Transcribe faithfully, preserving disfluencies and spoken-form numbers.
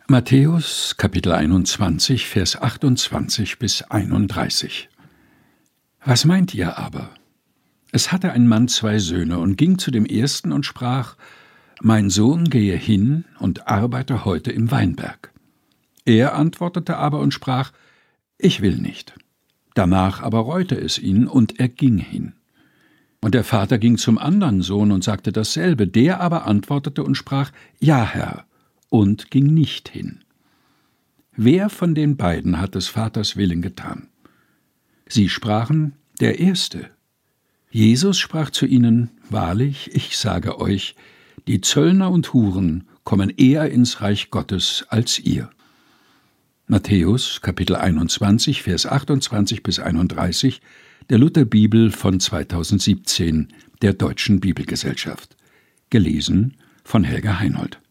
Matthäus, Kapitel einundzwanzig, Vers achtundzwanzig bis einunddreißig. Was meint ihr aber? Es hatte ein Mann zwei Söhne und ging zu dem ersten und sprach: Mein Sohn gehe hin und arbeite heute im Weinberg. Er antwortete aber und sprach: Ich will nicht. Danach aber reute es ihn, und er ging hin. Und der Vater ging zum andern Sohn und sagte dasselbe. Der aber antwortete und sprach: Ja, Herr, und ging nicht hin. Wer von den beiden hat des Vaters Willen getan? Sie sprachen: Der Erste. Jesus sprach zu ihnen: Wahrlich, ich sage euch, die Zöllner und Huren kommen eher ins Reich Gottes als ihr. Matthäus, Kapitel einundzwanzig, Vers achtundzwanzig bis einunddreißig, der Lutherbibel von zweitausendsiebzehn, der Deutschen Bibelgesellschaft. Gelesen von Helga Heinold.